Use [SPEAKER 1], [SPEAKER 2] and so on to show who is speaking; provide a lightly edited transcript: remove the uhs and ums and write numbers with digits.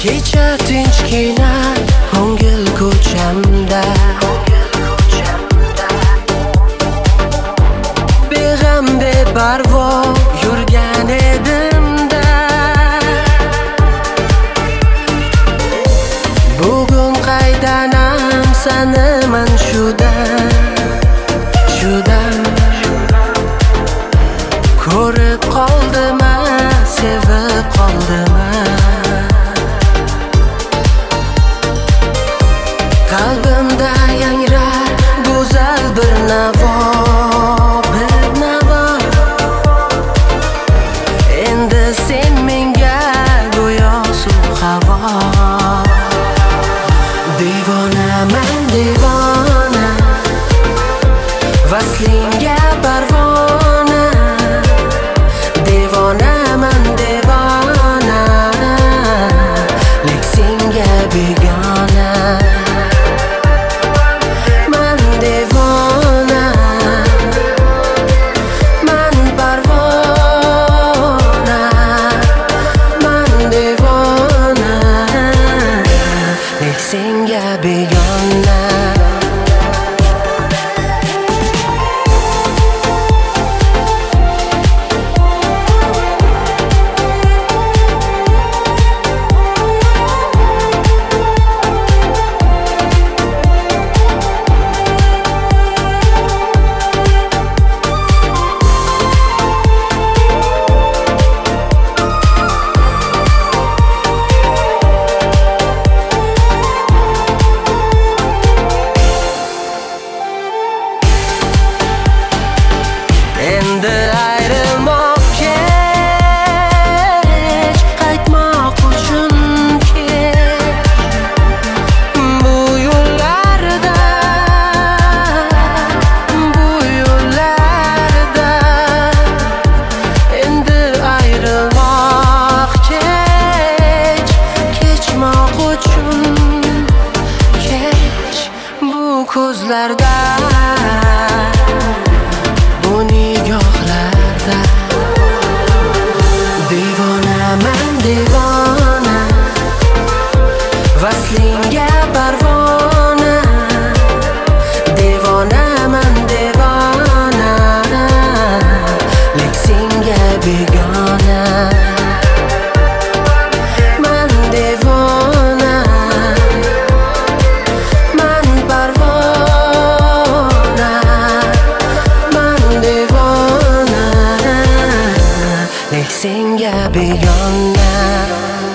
[SPEAKER 1] Kecha tinchgina ko'ngil ko'chamda, beg'am beparvo yurgan edimda. Bugun qaydanam sanaman shudan ko'rib qoldima, sevib qoldima. Qalbimda yangrar go'zal bir navo, endi sen menga go'yo suv havo. Devonaman devona, vaslingga parvona. Devonaman devona, lek senga begona. Man devona, man parvona. Man devona, lek senga begona. Endi ayrılmoq kech, qaytmoq uchun kech. Bu yo'llarda endi ayrılmoq kech, kechmoq uchun kech. Bu ko'zlarda, bu nigohlarda devonaman devona, vaslingga parvona. Devonaman devona, lek senga begona. Man devona, man parvona. Man devona, lek senga begona.